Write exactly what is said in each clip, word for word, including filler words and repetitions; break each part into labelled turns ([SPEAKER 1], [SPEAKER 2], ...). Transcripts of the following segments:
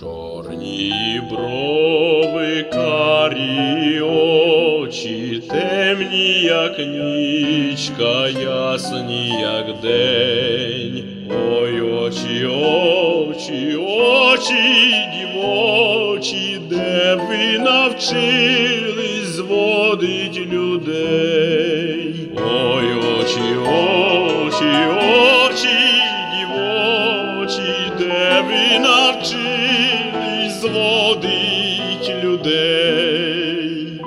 [SPEAKER 1] Чорні брови, карі очі, темні, як нічка, ясні, як день. Ой, очі, очі, очі дівочі, де ви навчились зводить людей. Ой, очі, очі, очі дівочі, де ви навчились зводить людей.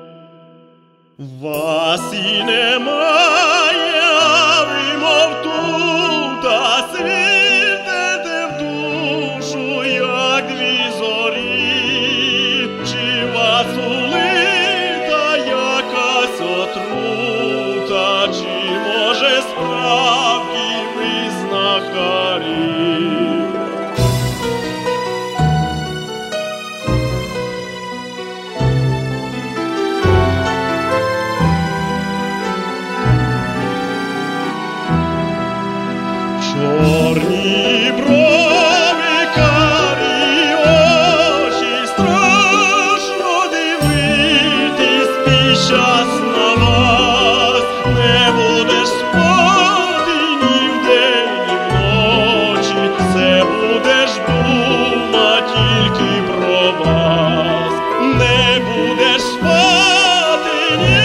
[SPEAKER 1] Вас і немає, а ви мов тута, світите в душу, як дві зорі. Чи вас улита якась отрута, чи може справді ви знахарі? Чорні брови, карі очі, страшно дивитись під час на вас. Не будеш спати ні вдень, ні вночі, все будеш думати тільки про вас. Не будеш спати ні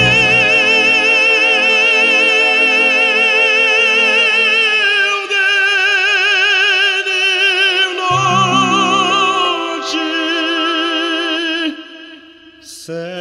[SPEAKER 1] say